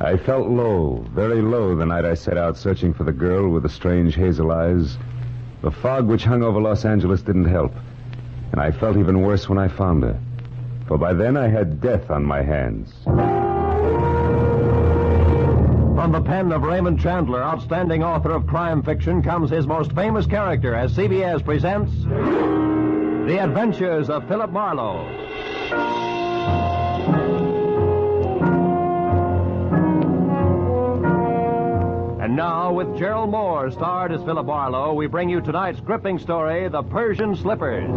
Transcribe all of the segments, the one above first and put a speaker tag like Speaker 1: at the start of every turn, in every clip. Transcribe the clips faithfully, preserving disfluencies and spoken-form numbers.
Speaker 1: I felt low, very low the night I set out searching for the girl with the strange hazel eyes. The fog which hung over Los Angeles didn't help. And I felt even worse when I found her. For by then I had death on my hands.
Speaker 2: From the pen of Raymond Chandler, outstanding author of crime fiction, comes his most famous character as C B S presents The Adventures of Philip Marlowe. And now, with Gerald Moore starred as Philip Marlowe, we bring you tonight's gripping story, The Persian Slippers.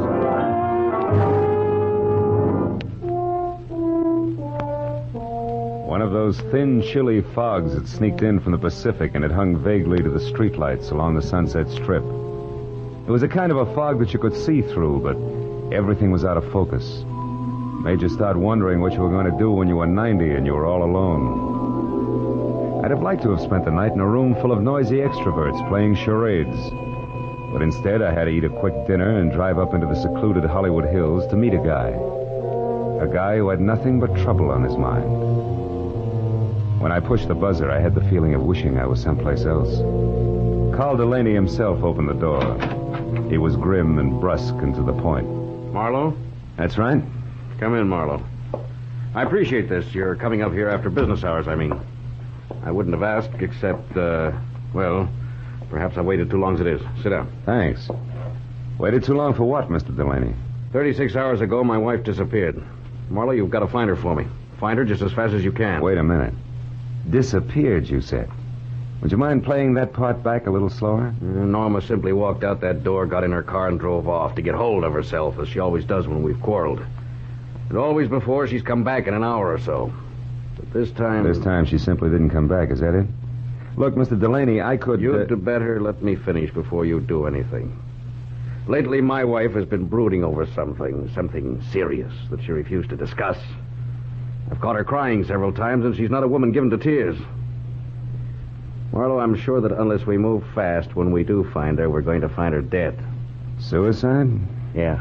Speaker 1: One of those thin, chilly fogs had sneaked in from the Pacific, and it hung vaguely to the streetlights along the Sunset Strip. It was a kind of a fog that you could see through, but everything was out of focus. Made you start wondering what you were going to do when you were ninety and you were all alone. I'd have liked to have spent the night in a room full of noisy extroverts playing charades. But instead, I had to eat a quick dinner and drive up into the secluded Hollywood Hills to meet a guy. A guy who had nothing but trouble on his mind. When I pushed the buzzer, I had the feeling of wishing I was someplace else. Carl Delaney himself opened the door. He was grim and brusque and to the point.
Speaker 3: Marlowe?
Speaker 1: That's right.
Speaker 3: Come in, Marlowe. I appreciate this. You're coming up here after business hours, I mean. I wouldn't have asked except, uh, well, perhaps I waited too long as it is. Sit down.
Speaker 1: Thanks. Waited too long for what, Mister Delaney?
Speaker 3: Thirty-six hours ago, my wife disappeared. Marlowe, you've got to find her for me. Find her just as fast as you can.
Speaker 1: Wait a minute. Disappeared, you said. Would you mind playing that part back a little slower?
Speaker 3: Norma simply walked out that door, got in her car, and drove off to get hold of herself, as she always does when we've quarreled. And always before, she's come back in an hour or so. But this time...
Speaker 1: This time she simply didn't come back, is that it? Look, Mister Delaney, I could...
Speaker 3: You'd
Speaker 1: uh...
Speaker 3: better let me finish before you do anything. Lately, my wife has been brooding over something, something serious that she refused to discuss. I've caught her crying several times, and she's not a woman given to tears. Marlowe, I'm sure that unless we move fast, when we do find her, we're going to find her dead.
Speaker 1: Suicide?
Speaker 3: Yeah.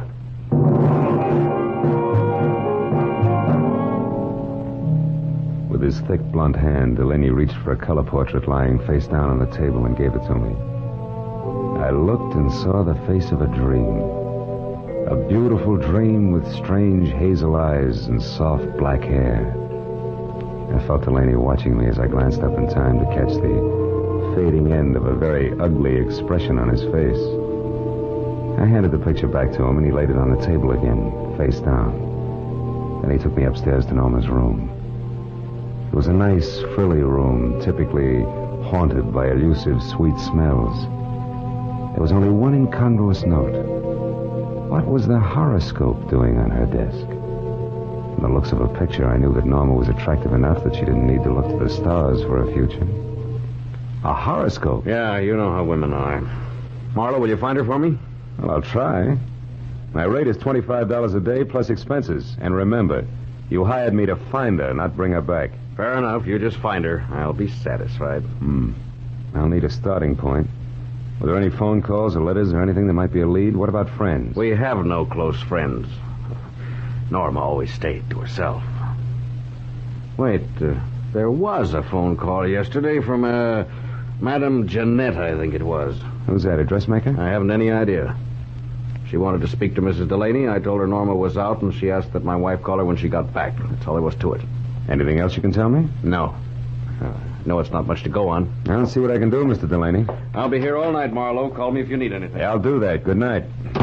Speaker 1: With his thick, blunt hand, Delaney reached for a color portrait lying face down on the table and gave it to me. I looked and saw the face of a dream. A beautiful dream with strange hazel eyes and soft black hair. I felt Delaney watching me as I glanced up in time to catch the fading end of a very ugly expression on his face. I handed the picture back to him, and he laid it on the table again, face down. Then he took me upstairs to Norma's room. It was a nice, frilly room, typically haunted by elusive, sweet smells. There was only one incongruous note. What was the horoscope doing on her desk? From the looks of a picture, I knew that Norma was attractive enough that she didn't need to look to the stars for a future. A horoscope?
Speaker 3: Yeah, you know how women are. Marlowe, will you find her for me?
Speaker 1: Well, I'll try. My rate is twenty-five dollars a day plus expenses. And remember, you hired me to find her, not bring her back.
Speaker 3: Fair enough. You just find her. I'll be satisfied.
Speaker 1: Hmm. I'll need a starting point. Were there any phone calls or letters or anything that might be a lead? What about friends?
Speaker 3: We have no close friends. Norma always stayed to herself. Wait, uh, there was a phone call yesterday from, uh, Madame Jeanette, I think it was.
Speaker 1: Who's that, a dressmaker?
Speaker 3: I haven't any idea. She wanted to speak to Missus Delaney. I told her Norma was out, and she asked that my wife call her when she got back. That's all there was to it.
Speaker 1: Anything else you can tell me?
Speaker 3: No. Uh, no, it's not much to go on.
Speaker 1: I'll see what I can do, Mister Delaney.
Speaker 3: I'll be here all night, Marlowe. Call me if you need anything.
Speaker 1: Yeah, I'll do that. Good night.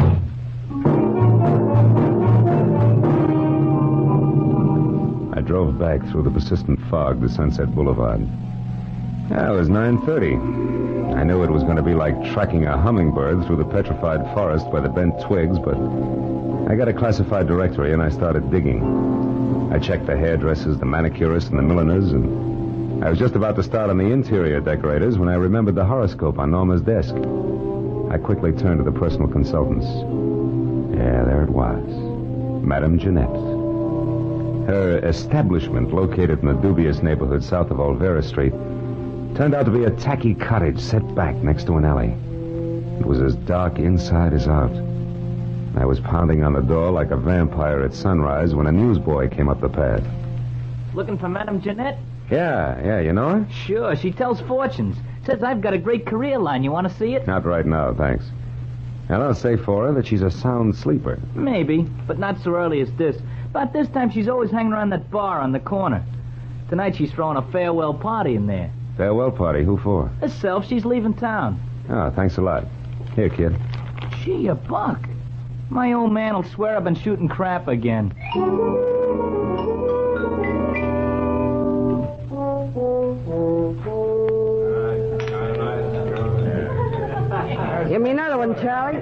Speaker 1: I drove back through the persistent fog to Sunset Boulevard. Yeah, it was nine thirty. I knew it was going to be like tracking a hummingbird through the petrified forest by the bent twigs, but I got a classified directory and I started digging. I checked the hairdressers, the manicurists, and the milliners, and I was just about to start on the interior decorators when I remembered the horoscope on Norma's desk. I quickly turned to the personal consultants. Yeah, there it was. Madame Jeanette. Her establishment, located in the dubious neighborhood south of Olvera Street, turned out to be a tacky cottage set back next to an alley. It was as dark inside as out. I was pounding on the door like a vampire at sunrise when a newsboy came up the path.
Speaker 4: Looking for Madame Jeanette?
Speaker 1: Yeah, yeah, you know her?
Speaker 4: Sure, she tells fortunes. Says I've got a great career line. You want to see it?
Speaker 1: Not right now, thanks. And I'll say for her that she's a sound sleeper.
Speaker 4: Maybe, but not so early as this. About this time, she's always hanging around that bar on the corner. Tonight, she's throwing a farewell party in there.
Speaker 1: Farewell party? Who for?
Speaker 4: Herself, she's leaving town.
Speaker 1: Oh, thanks a lot. Here, kid.
Speaker 4: Gee, a buck. My old man will swear I've been shooting crap again.
Speaker 5: Give me another one, Charlie.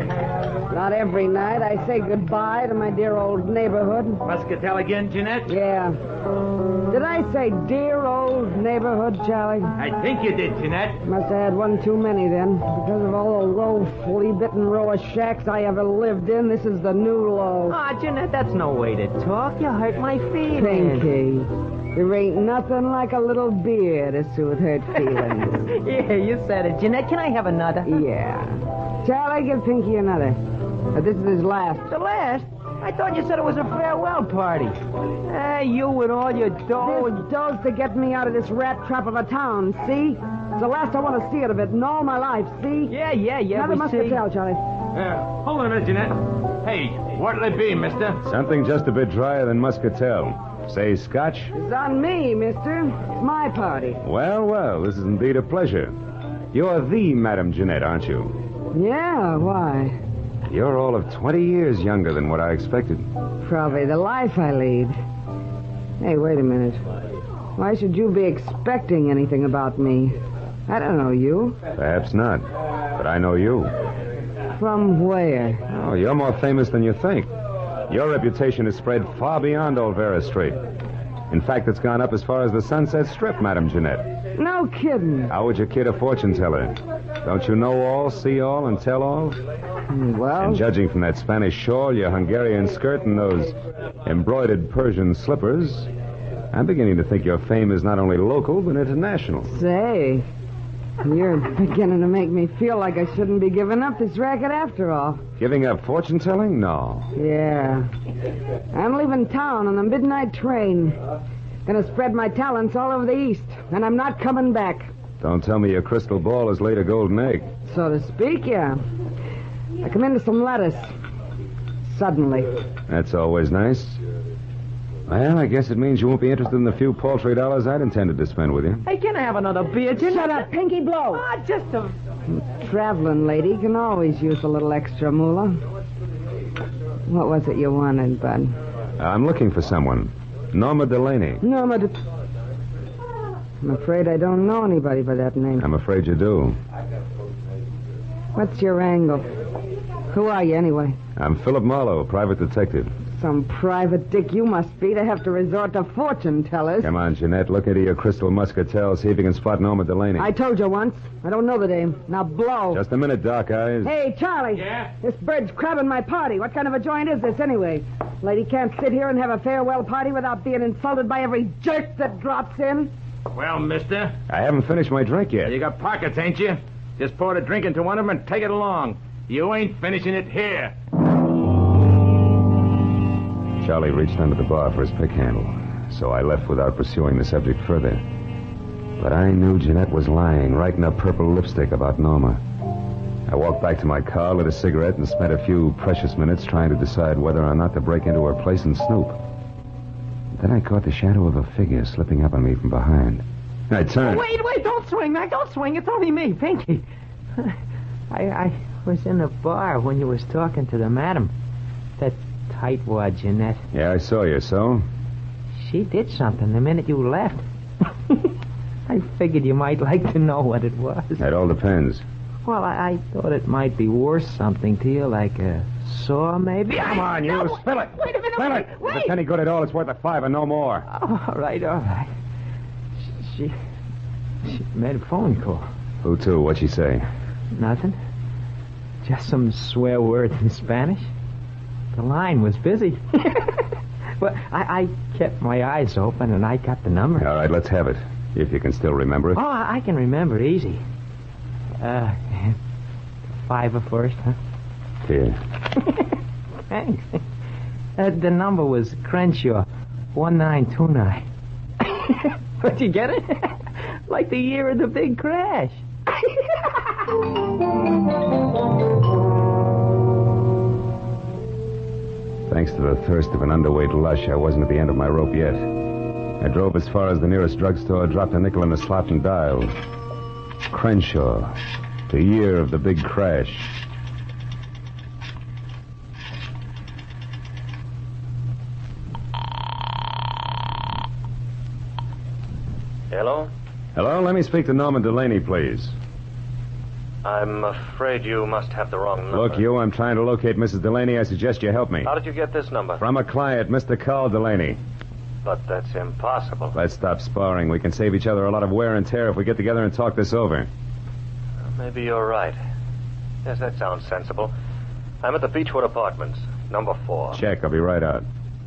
Speaker 5: Not every night I say goodbye to my dear old neighborhood.
Speaker 6: Muscatel again, Jeanette?
Speaker 5: Yeah. Did I say dear old neighborhood, Charlie?
Speaker 6: I think you did, Jeanette.
Speaker 5: Must have had one too many then. Because of all the low, flea-bitten row of shacks I ever lived in, this is the new low.
Speaker 4: Ah, Jeanette, that's no way to talk. You hurt my feelings.
Speaker 5: Pinky, there ain't nothing like a little beer to soothe hurt feelings.
Speaker 4: Yeah, you said it. Jeanette, can I have another?
Speaker 5: Yeah. Charlie, give Pinky another. But this is his last.
Speaker 4: The last? I thought you said it was a farewell party. Hey, you with all your dough.
Speaker 5: This dough's to get me out of this rat trap of a town, see? It's the last I want to see it of it in all my life, see?
Speaker 4: Yeah, yeah, yeah,
Speaker 5: Another
Speaker 4: we see.
Speaker 5: muscatel, Charlie.
Speaker 6: Uh, hold on a minute, Jeanette. Hey, what'll it be, mister?
Speaker 1: Something just a bit drier than muscatel. Say scotch?
Speaker 5: It's on me, mister. It's my party.
Speaker 1: Well, well, this is indeed a pleasure. You're the Madame Jeanette, aren't you?
Speaker 5: Yeah, why?
Speaker 1: You're all of twenty years younger than what I expected.
Speaker 5: Probably the life I lead. Hey, wait a minute. Why should you be expecting anything about me? I don't know you.
Speaker 1: Perhaps not, but I know you.
Speaker 5: From where?
Speaker 1: Oh, you're more famous than you think. Your reputation has spread far beyond Old Vera Street. In fact, it's gone up as far as the Sunset Strip, Madame Jeanette.
Speaker 5: No kidding.
Speaker 1: How would you kid a fortune teller? Don't you know all, see all, and tell all?
Speaker 5: Well...
Speaker 1: And judging from that Spanish shawl, your Hungarian skirt, and those embroidered Persian slippers, I'm beginning to think your fame is not only local, but international.
Speaker 5: Say, you're beginning to make me feel like I shouldn't be giving up this racket after all.
Speaker 1: Giving up fortune telling? No.
Speaker 5: Yeah. I'm leaving town on the midnight train. Gonna spread my talents all over the East, and I'm not coming back.
Speaker 1: Don't tell me your crystal ball has laid a golden egg.
Speaker 5: So to speak, yeah. I come into some lettuce. Suddenly.
Speaker 1: That's always nice. Well, I guess it means you won't be interested in the few paltry dollars I'd intended to spend with you.
Speaker 4: Hey, can I have another beer, Jeanette?
Speaker 5: Shut up, Pinky Blow.
Speaker 4: Ah, just a...
Speaker 5: Traveling lady can always use a little extra moolah. What was it you wanted, Bud?
Speaker 1: I'm looking for someone. Norma Delaney.
Speaker 5: Norma De... I'm afraid I don't know anybody by that name.
Speaker 1: I'm afraid you do.
Speaker 5: What's your angle? Who are you, anyway?
Speaker 1: I'm Philip Marlowe, private detective.
Speaker 5: Some private dick you must be to have to resort to fortune tellers.
Speaker 1: Come on, Jeanette. Look into your crystal muscatel. See if you can spot Norma Delaney.
Speaker 5: I told you once. I don't know the name. Now blow.
Speaker 1: Just a minute, Doc Eyes.
Speaker 5: Hey, Charlie.
Speaker 6: Yeah?
Speaker 5: This bird's crabbing my party. What kind of a joint is this, anyway? Lady can't sit here and have a farewell party without being insulted by every jerk that drops in.
Speaker 6: Well, mister,
Speaker 1: I haven't finished my drink yet.
Speaker 6: you got pockets, ain't you? Just pour the drink into one of them and take it along. You ain't finishing it here.
Speaker 1: Charlie reached under the bar for his pick handle, so I left without pursuing the subject further. But I knew Jeanette was lying, writing a purple lipstick about Norma. I walked back to my car, lit a cigarette, and spent a few precious minutes trying to decide whether or not to break into her place and snoop. Then I caught the shadow of a figure slipping up on me from behind. I turned.
Speaker 4: Wait, wait, don't swing. Now, don't swing. It's only me, Pinky. I, I was in the bar when you was talking to the madam. That tightwad, Jeanette.
Speaker 1: Yeah, I saw you, so?
Speaker 4: She did something the minute you left. I figured you might like to know what it was.
Speaker 1: That all depends.
Speaker 4: Well, I, I thought it might be worth something to you, like a saw, maybe.
Speaker 1: Come on, you.
Speaker 4: No,
Speaker 1: Spill it.
Speaker 4: Wait a minute.
Speaker 1: Spill
Speaker 4: wait,
Speaker 1: it.
Speaker 4: Wait.
Speaker 1: If it's any good at all, it's worth a five and no more.
Speaker 4: Oh, all right, all right. She, she made a phone call.
Speaker 1: Who to? What'd she say?
Speaker 4: Nothing. Just some swear words in Spanish. The line was busy. But I, I kept my eyes open, and I got the number.
Speaker 1: All right, let's have it, if you can still remember it.
Speaker 4: Oh, I, I can remember it easy. Uh, fiver first, huh?
Speaker 1: Here.
Speaker 4: Thanks. Uh, the number was Crenshaw, one nine two nine. But you get it? Like the year of the big crash.
Speaker 1: Thanks to the thirst of an underweight lush, I wasn't at the end of my rope yet. I drove as far as the nearest drugstore, dropped a nickel in the slot, and dialed. Crenshaw. The year of the big crash.
Speaker 7: Hello?
Speaker 1: Hello, let me speak to Norma Delaney, please.
Speaker 7: I'm afraid you must have the wrong number.
Speaker 1: Look, you, I'm trying to locate Missus Delaney. I suggest you help me.
Speaker 7: How did you get this number?
Speaker 1: From a client, Mister Carl Delaney.
Speaker 7: But that's impossible.
Speaker 1: Let's stop sparring. We can save each other a lot of wear and tear if we get together and talk this over.
Speaker 7: Maybe you're right. Yes, that sounds sensible. I'm at the Beechwood Apartments, number four.
Speaker 1: Check. I'll be right out.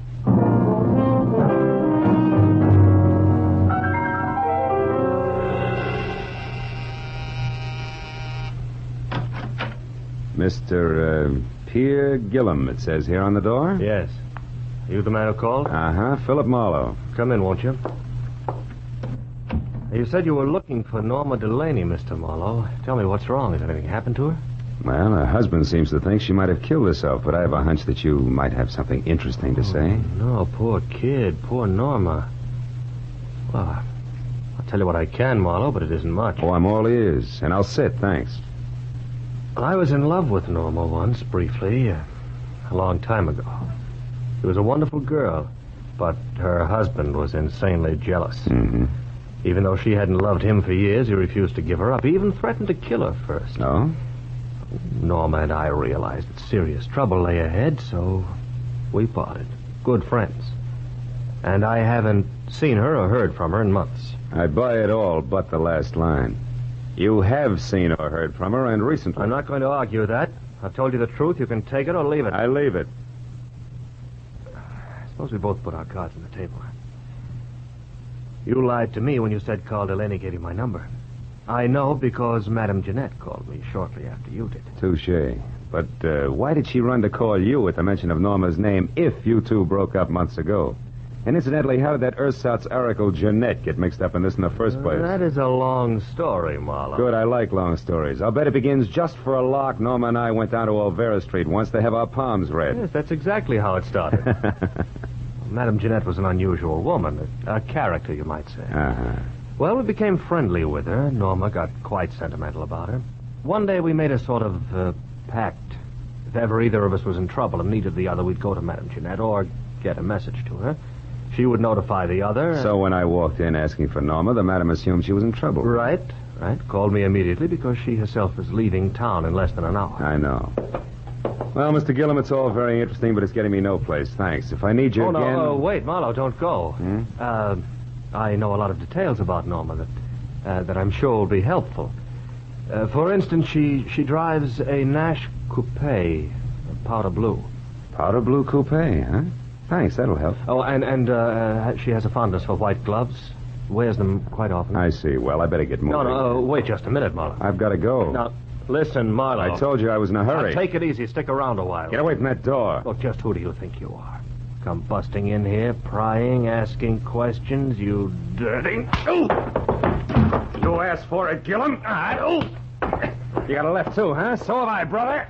Speaker 1: Mister Uh, Pierre Gillum, it says here on the door.
Speaker 7: Yes. You the man who called?
Speaker 1: Uh-huh. Philip Marlowe.
Speaker 7: Come in, won't you? You said you were looking for Norma Delaney, Mister Marlowe. Tell me what's wrong. Has anything happened to her?
Speaker 1: Well, her husband seems to think she might have killed herself, but I have a hunch that you might have something interesting to say.
Speaker 7: Oh, no, poor kid. Poor Norma. Well, I'll tell you what I can, Marlowe, but it isn't much.
Speaker 1: Oh, I'm all ears, and I'll sit, thanks.
Speaker 7: I was in love with Norma once, briefly, uh, a long time ago. She was a wonderful girl, but her husband was insanely jealous.
Speaker 1: Mm-hmm.
Speaker 7: Even though she hadn't loved him for years, he refused to give her up. He even threatened to kill her first.
Speaker 1: No?
Speaker 7: Norma and I realized that serious trouble lay ahead, so we parted. Good friends. And I haven't seen her or heard from her in months.
Speaker 1: I buy it all but the last line. You have seen or heard from her, and recently.
Speaker 7: I'm not going to argue that. I've told you the truth. You can take it or leave it.
Speaker 1: I leave it.
Speaker 7: Suppose we both put our cards on the table. You lied to me when you said Carl Delaney gave you my number. I know because Madame Jeanette called me shortly after you did.
Speaker 1: Touché. But uh, why did she run to call you at the mention of Norma's name if you two broke up months ago? And incidentally, how did that ersatz oracle Jeanette get mixed up in this in the first place?
Speaker 7: Uh, that is a long story, Marlowe.
Speaker 1: Good, I like long stories. I'll bet it begins just for a lark. Norma and I went down to Olvera Street once to have our palms read.
Speaker 7: Yes, that's exactly how it started. Madame Jeanette was an unusual woman, a, a character, you might say.
Speaker 1: Uh-huh.
Speaker 7: Well, we became friendly with her. Norma got quite sentimental about her. One day we made a sort of uh, pact. If ever either of us was in trouble and needed the other, we'd go to Madame Jeanette or get a message to her. She would notify the other. And...
Speaker 1: So when I walked in asking for Norma, the madam assumed she was in trouble.
Speaker 7: Right, right. Called me immediately because she herself was leaving town in less than an hour.
Speaker 1: I know. Well, Mister Gillum, it's all very interesting, but it's getting me no place. Thanks. If I need you
Speaker 7: oh,
Speaker 1: again...
Speaker 7: no, uh, wait, Marlowe, don't go.
Speaker 1: Hmm?
Speaker 7: Uh, I know a lot of details about Norma that uh, that I'm sure will be helpful. Uh, for instance, she, she drives a Nash coupe, a powder blue.
Speaker 1: Powder blue coupe, huh? Thanks, that'll help.
Speaker 7: Oh, and, and uh, she has a fondness for white gloves. Wears them quite often.
Speaker 1: I see. Well, I better get moving.
Speaker 7: No, no, uh, wait just a minute, Marlowe.
Speaker 1: I've got to go.
Speaker 7: Now, listen, Marlowe.
Speaker 1: I told you I was in a hurry.
Speaker 7: Now, take it easy. Stick around a while.
Speaker 1: Get away from that door.
Speaker 7: Look, just who do you think you are? Come busting in here, prying, asking questions, you dirty...
Speaker 1: Ooh! You asked for it, Gillum. Ah, ooh! You got a left, too, huh? So have I, brother.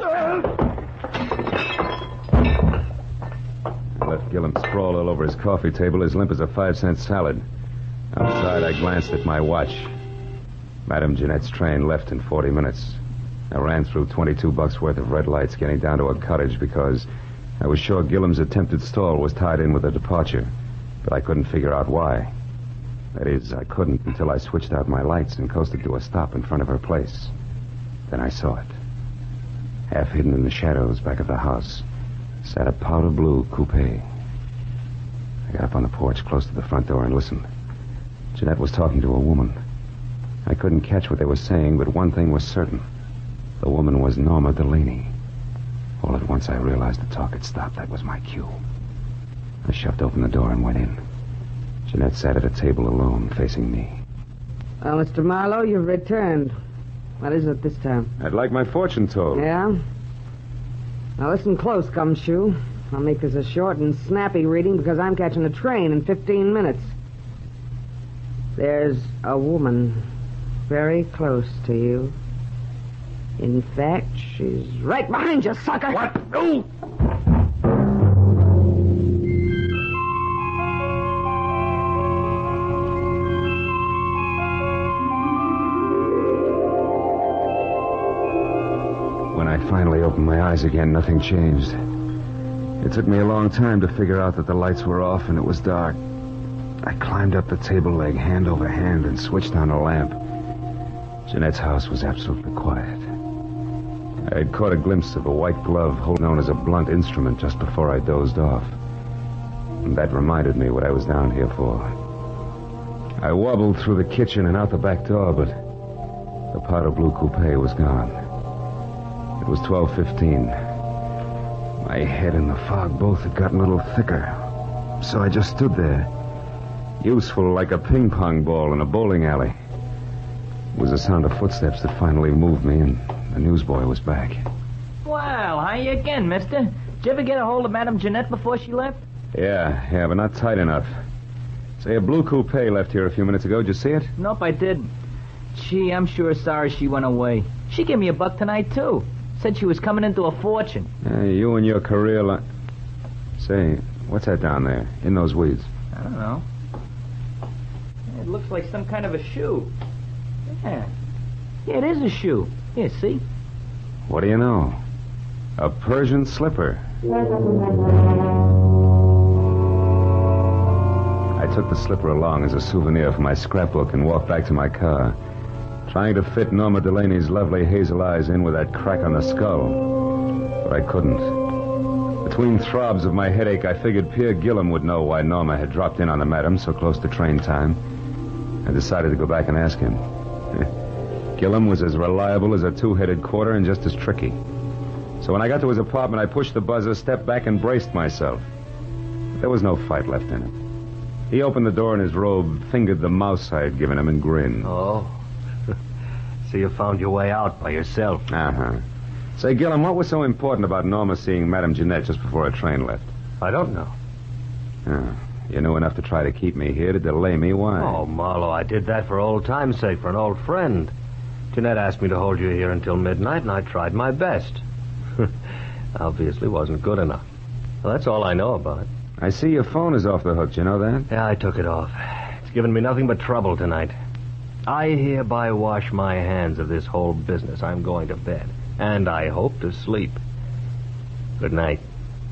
Speaker 1: I left Gillum sprawled all over his coffee table, as limp as a five-cent salad. Outside, I glanced at my watch. Madame Jeanette's train left in forty minutes. I ran through twenty-two bucks worth of red lights, getting down to a cottage because I was sure Gillum's attempted stall was tied in with a departure, but I couldn't figure out why. That is, I couldn't until I switched out my lights and coasted to a stop in front of her place. Then I saw it. Half hidden in the shadows back of the house sat a powder blue coupe. I got up on the porch close to the front door and listened. Jeanette was talking to a woman. I couldn't catch what they were saying, but one thing was certain. The woman was Norma Delaney. All at once I realized the talk had stopped. That was my cue. I shoved open the door and went in. Jeanette sat at a table alone, facing me.
Speaker 5: Well, Mister Marlowe, you've returned. What is it this time?
Speaker 1: I'd like my fortune told.
Speaker 5: Yeah? Now listen close, Gumshoe. I'll make this a short and snappy reading because I'm catching a train in fifteen minutes. There's a woman very close to you. In fact, she's right behind you, sucker.
Speaker 6: What? No!
Speaker 1: When I finally opened my eyes again, nothing changed. It took me a long time to figure out that the lights were off and it was dark. I climbed up the table leg hand over hand and switched on a lamp. Jeanette's house was absolutely quiet. I had caught a glimpse of a white glove known as a blunt instrument just before I dozed off. And that reminded me what I was down here for. I wobbled through the kitchen and out the back door, but the powder blue coupe was gone. It was twelve fifteen. My head and the fog both had gotten a little thicker. So I just stood there, useful like a ping pong ball in a bowling alley. It was the sound of footsteps that finally moved me, and the newsboy was back.
Speaker 4: Well, how you again, mister? Did you ever get a hold of Madame Jeanette before she left?
Speaker 1: Yeah, yeah, but not tight enough. Say, a blue coupe left here a few minutes ago. Did you see it?
Speaker 4: Nope, I didn't. Gee, I'm sure sorry she went away. She gave me a buck tonight, too. Said she was coming into a fortune.
Speaker 1: Uh, you and your career li- Say, what's that down there, in those weeds?
Speaker 4: I don't know. It looks like some kind of a shoe. Yeah. Yeah, it is a shoe. Here, see?
Speaker 1: What do you know? A Persian slipper. I took the slipper along as a souvenir from my scrapbook and walked back to my car, trying to fit Norma Delaney's lovely hazel eyes in with that crack on the skull. But I couldn't. Between throbs of my headache, I figured Pierre Gillum would know why Norma had dropped in on the madam so close to train time. I decided to go back and ask him. Gillum was as reliable as a two-headed quarter and just as tricky. So when I got to his apartment, I pushed the buzzer, stepped back, and braced myself. There was no fight left in it. He opened the door in his robe, fingered the mouse I had given him, and grinned.
Speaker 7: Oh. So you found your way out by yourself.
Speaker 1: Uh-huh. Say, Gillum, what was so important about Norma seeing Madame Jeanette just before her train left?
Speaker 7: I don't know.
Speaker 1: Oh, you knew enough to try to keep me here, to delay me. Why?
Speaker 7: Oh, Marlowe, I did that for old time's sake, for an old friend. Jeanette asked me to hold you here until midnight, and I tried my best. Obviously wasn't good enough. Well, that's all I know about it.
Speaker 1: I see your phone is off the hook. Do you know that?
Speaker 7: Yeah, I took it off. It's given me nothing but trouble tonight. I hereby wash my hands of this whole business. I'm going to bed. And I hope to sleep. Good night.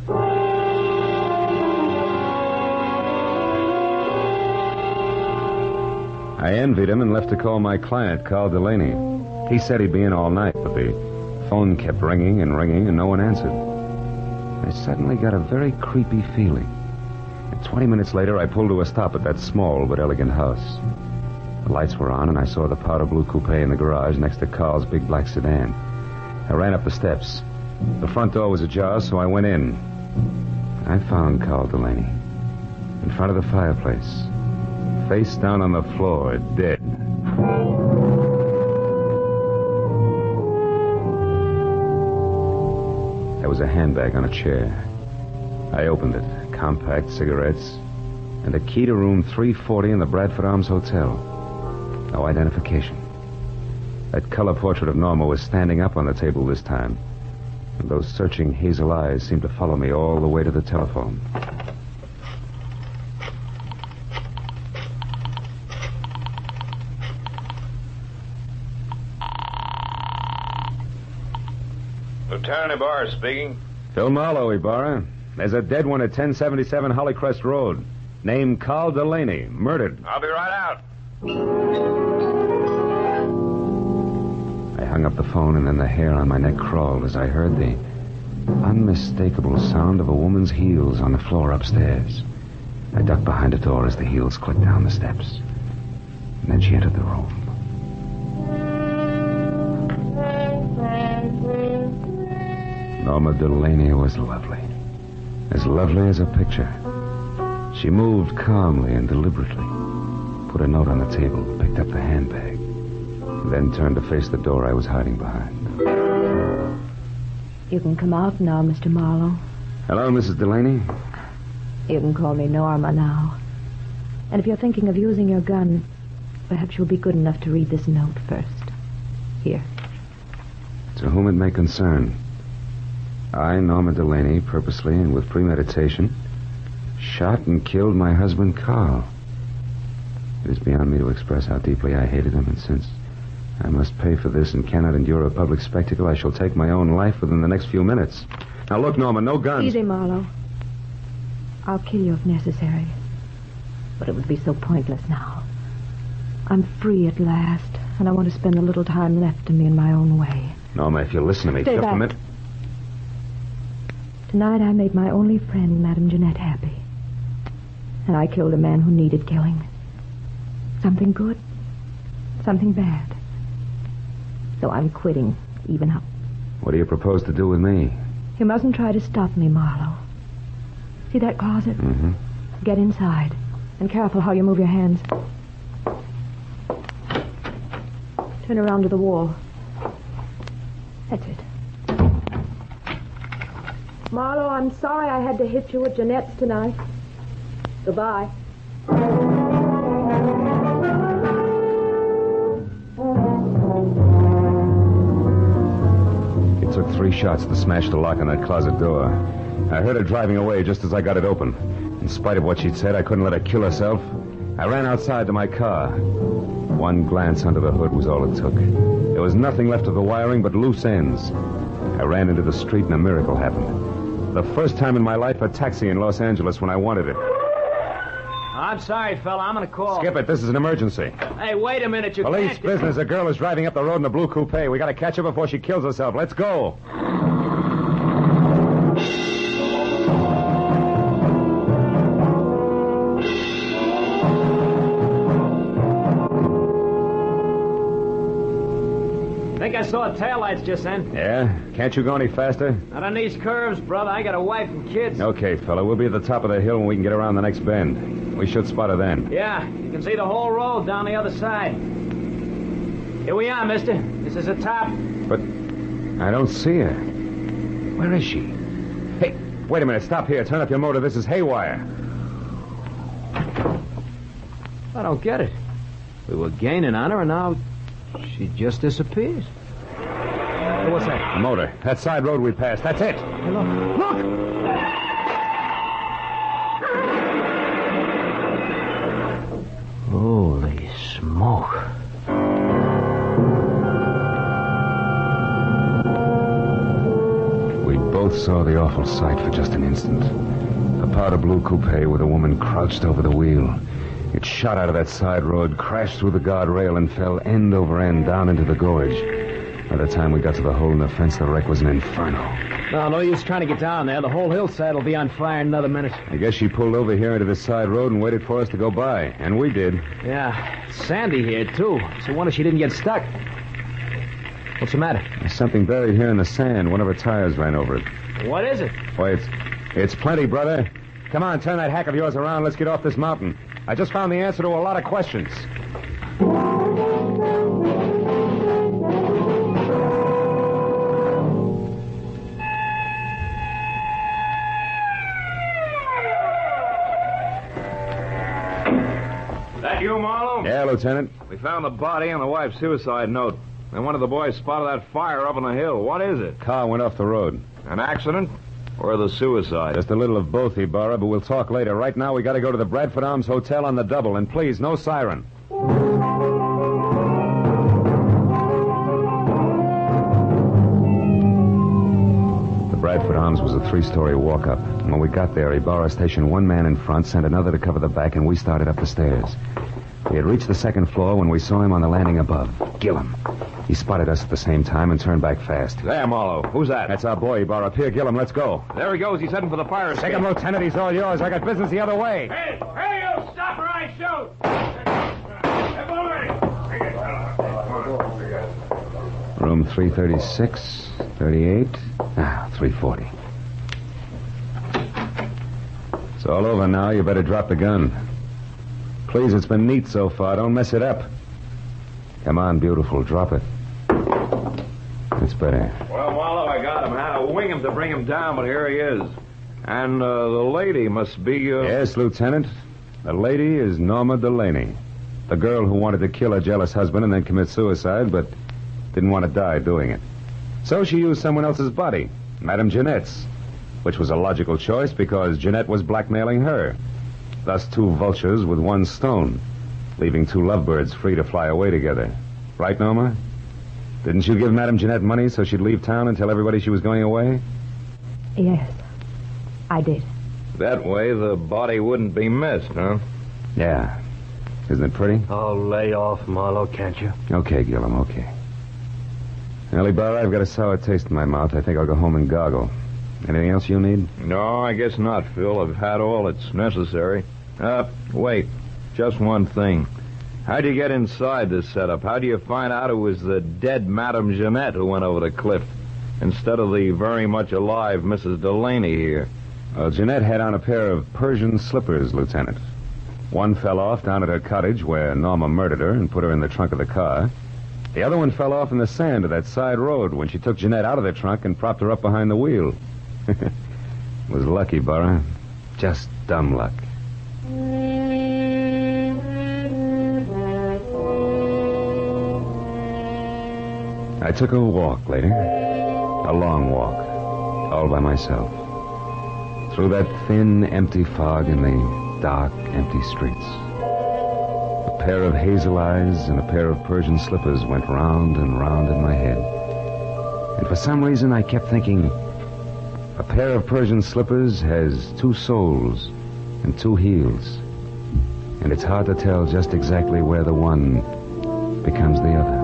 Speaker 1: I envied him and left to call my client, Carl Delaney. He said he'd be in all night, but the phone kept ringing and ringing and no one answered. I suddenly got a very creepy feeling. And twenty minutes later, I pulled to a stop at that small but elegant house. The lights were on, and I saw the powder blue coupe in the garage next to Carl's big black sedan. I ran up the steps. The front door was ajar, so I went in. I found Carl Delaney in front of the fireplace, face down on the floor, dead. There was a handbag on a chair. I opened it. Compact, cigarettes, and a key to room three forty in the Bradford Arms Hotel. No identification. That color portrait of Norma was standing up on the table this time, and those searching hazel eyes seemed to follow me all the way to the telephone.
Speaker 8: Lieutenant Ibarra speaking.
Speaker 1: Phil Marlowe, Ibarra. There's a dead one at ten seventy-seven Hollycrest Road, named Carl Delaney, murdered.
Speaker 8: I'll be right out.
Speaker 1: I hung up the phone, and then the hair on my neck crawled as I heard the unmistakable sound of a woman's heels on the floor upstairs. I ducked behind a door as the heels clicked down the steps. And then she entered the room. Norma Delaney was lovely. As lovely as a picture. She moved calmly and deliberately, put a note on the table, picked up the handbag, and then turned to face the door I was hiding behind.
Speaker 9: You can come out now, Mister Marlowe.
Speaker 1: Hello, Missus Delaney.
Speaker 9: You can call me Norma now. And if you're thinking of using your gun, Perhaps you'll be good enough to read this note first. Here.
Speaker 1: To whom it may concern. I, Norma Delaney, purposely and with premeditation, shot and killed my husband, Carl. It is beyond me to express how deeply I hated him, and since I must pay for this and cannot endure a public spectacle, I shall take my own life within the next few minutes. Now, look, Norma, no guns.
Speaker 9: Easy, Marlowe. I'll kill you if necessary. But it would be so pointless now. I'm free at last, and I want to spend the little time left to me in my own way.
Speaker 1: Norma, if you'll listen to me...
Speaker 9: Stay
Speaker 1: just
Speaker 9: back.
Speaker 1: a minute.
Speaker 9: Tonight I made my only friend, Madame Jeanette, happy. And I killed a man who needed killing. Something good, something bad. So I'm quitting, even up.
Speaker 1: What do you propose to do with me?
Speaker 9: You mustn't try to stop me, Marlowe. See that closet?
Speaker 1: Mm-hmm.
Speaker 9: Get inside. And careful how you move your hands. Turn around to the wall. That's it. Marlowe, I'm sorry I had to hit you at Jeanette's tonight. Goodbye.
Speaker 1: It took three shots to smash the lock on that closet door. I heard her driving away just as I got it open. In spite of what she'd said, I couldn't let her kill herself. I ran outside to my car. One glance under the hood was all it took. There was nothing left of the wiring but loose ends. I ran into the street and a miracle happened. The first time in my life a taxi in Los Angeles when I wanted it.
Speaker 4: I'm sorry, fella. I'm going to call.
Speaker 1: Skip it. This is an emergency.
Speaker 4: Hey, wait a minute. You
Speaker 1: Police
Speaker 4: can't...
Speaker 1: business. A girl is driving up the road in a blue coupe. We got to catch her before she kills herself. Let's go.
Speaker 4: I think I saw taillights just then.
Speaker 1: Yeah? Can't you go any faster?
Speaker 4: Not on these curves, brother. I got a wife and kids.
Speaker 1: Okay, fella. We'll be at the top of the hill when we can get around the next bend. We should spot her then.
Speaker 4: Yeah, you can see the whole road down the other side. Here we are, mister. This is the top.
Speaker 1: But I don't see her. Where is she? Hey, wait a minute. Stop here. Turn up your motor. This is haywire.
Speaker 4: I don't get it. We were gaining on her, and now she just disappears. Hey, what's that?
Speaker 1: A motor. That side road we passed. That's it.
Speaker 4: Hey, look. Look! Holy smoke.
Speaker 1: We both saw the awful sight for just an instant. A powder blue coupe with a woman crouched over the wheel. It shot out of that side road, crashed through the guardrail, and fell end over end down into the gorge. By the time we got to the hole in the fence, the wreck was an inferno.
Speaker 4: No, no use trying to get down there. The whole hillside will be on fire in another minute.
Speaker 1: I guess she pulled over here into this side road and waited for us to go by. And we did.
Speaker 4: Yeah, it's sandy here, too. So wonder she didn't get stuck. What's the matter?
Speaker 1: There's something buried here in the sand. One of her tires ran over it.
Speaker 4: What is it?
Speaker 1: Why, it's, it's plenty, brother. Come on, turn that hack of yours around. Let's get off this mountain. I just found the answer to a lot of questions.
Speaker 8: That you, Marlowe?
Speaker 1: Yeah, Lieutenant.
Speaker 8: We found the body and the wife's suicide note. And one of the boys spotted that fire up on the hill. What is it?
Speaker 1: Car went off the road.
Speaker 8: An accident? Or the suicide?
Speaker 1: Just a little of both, Ibarra, but we'll talk later. Right now, we got to go to the Bradford Arms Hotel on the double. And please, no siren. The Bradford Arms was a three-story walk-up. When we got there, Ibarra stationed one man in front, sent another to cover the back, and we started up the stairs. We had reached the second floor when we saw him on the landing above. Gillum. He spotted us at the same time and turned back fast.
Speaker 8: There, Marlowe. Who's that?
Speaker 1: That's our boy, Ibarra. Here, Gillum, let's go.
Speaker 8: There he goes. He's heading for the fire escape.
Speaker 1: Take him, Lieutenant. He's all yours. I got business the other way.
Speaker 8: Hey, hey, you! Stop or I shoot!
Speaker 1: Room three thirty-six, thirty-eight, ah, three forty. It's all over now. You better drop the gun. Please, it's been neat so far. Don't mess it up. Come on, beautiful. Drop it. It's better.
Speaker 8: Well, Marlowe, I got him. I had to wing him to bring him down, but here he is. And uh, the lady must be... Uh...
Speaker 1: Yes, Lieutenant. The lady is Norma Delaney. The girl who wanted to kill her jealous husband and then commit suicide, but didn't want to die doing it. So she used someone else's body, Madame Jeanette's, which was a logical choice because Jeanette was blackmailing her. Thus, two vultures with one stone, leaving two lovebirds free to fly away together. Right, Norma? Didn't you give Madame Jeanette money so she'd leave town and tell everybody she was going away?
Speaker 9: Yes, I did.
Speaker 8: That way the body wouldn't be missed, huh?
Speaker 1: Yeah. Isn't it pretty?
Speaker 7: Oh, lay off, Marlowe, can't you?
Speaker 1: Okay, Gillum, okay. Ellie Barr, I've got a sour taste in my mouth. I think I'll go home and goggle. Anything else you need?
Speaker 8: No, I guess not, Phil. I've had all that's necessary. Uh, wait. Just one thing. How'd you get inside this setup? How do you find out it was the dead Madame Jeanette who went over the cliff instead of the very much alive Missus Delaney here?
Speaker 1: Well, Jeanette had on a pair of Persian slippers, Lieutenant. One fell off down at her cottage where Norma murdered her and put her in the trunk of the car. The other one fell off in the sand of that side road when she took Jeanette out of the trunk and propped her up behind the wheel. Was lucky, Burra. Just dumb luck. I took a walk later. A long walk. All by myself. Through that thin, empty fog in the dark, empty streets. A pair of hazel eyes and a pair of Persian slippers went round and round in my head. And for some reason I kept thinking, a pair of Persian slippers has two soles and two heels. And it's hard to tell just exactly where the one becomes the other.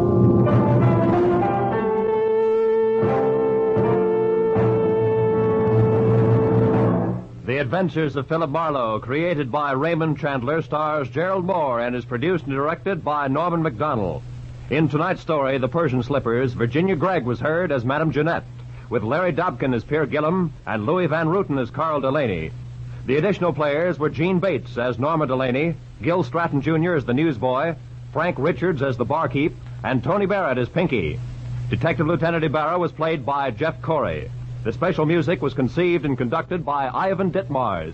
Speaker 2: The Adventures of Philip Marlowe, created by Raymond Chandler, stars Gerald Moore and is produced and directed by Norman McDonald. In tonight's story, The Persian Slippers, Virginia Gregg was heard as Madame Jeanette, with Larry Dobkin as Pierre Gillum and Louis Van Ruten as Carl Delaney. The additional players were Gene Bates as Norma Delaney, Gil Stratton Junior as the newsboy, Frank Richards as the barkeep, and Tony Barrett as Pinky. Detective Lieutenant Ibarra was played by Jeff Corey. The special music was conceived and conducted by Ivan Ditmars.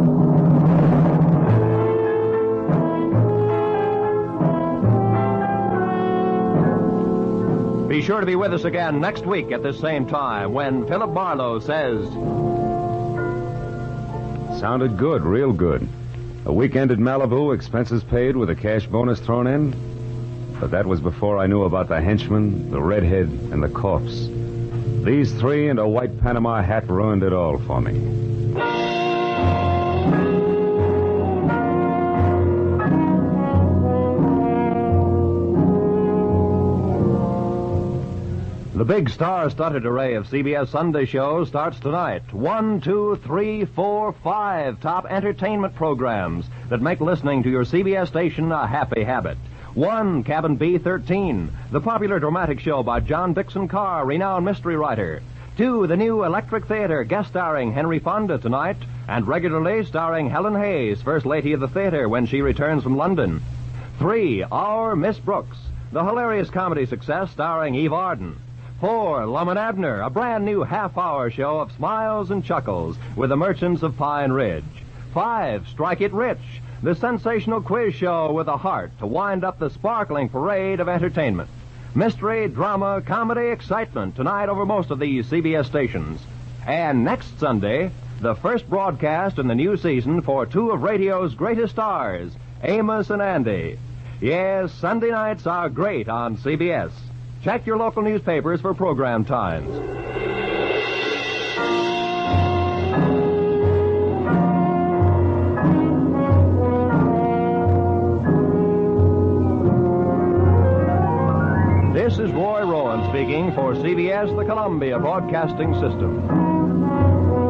Speaker 2: Be sure to be with us again next week at this same time when Philip Marlowe says...
Speaker 1: Sounded good, real good. A weekend at Malibu, expenses paid with a cash bonus thrown in. But that was before I knew about the henchman, the redhead, and the corpse. These three and a white Panama hat ruined it all for me.
Speaker 2: The big star-studded array of C B S Sunday shows starts tonight. One, two, three, four, five top entertainment programs that make listening to your C B S station a happy habit. One, Cabin B thirteen, the popular dramatic show by John Dixon Carr, renowned mystery writer. Two, the new Electric Theater, guest starring Henry Fonda tonight, and regularly starring Helen Hayes, First Lady of the Theater, when she returns from London. Three, Our Miss Brooks, the hilarious comedy success starring Eve Arden. Four, Lum and Abner, a brand new half-hour show of smiles and chuckles with the Merchants of Pine Ridge. Five, Strike It Rich, the sensational quiz show with a heart to wind up the sparkling parade of entertainment. Mystery, drama, comedy, excitement tonight over most of these C B S stations. And next Sunday, the first broadcast in the new season for two of radio's greatest stars, Amos and Andy. Yes, Sunday nights are great on C B S. Check your local newspapers for program times. This is Roy Rowan speaking for C B S, the Columbia Broadcasting System.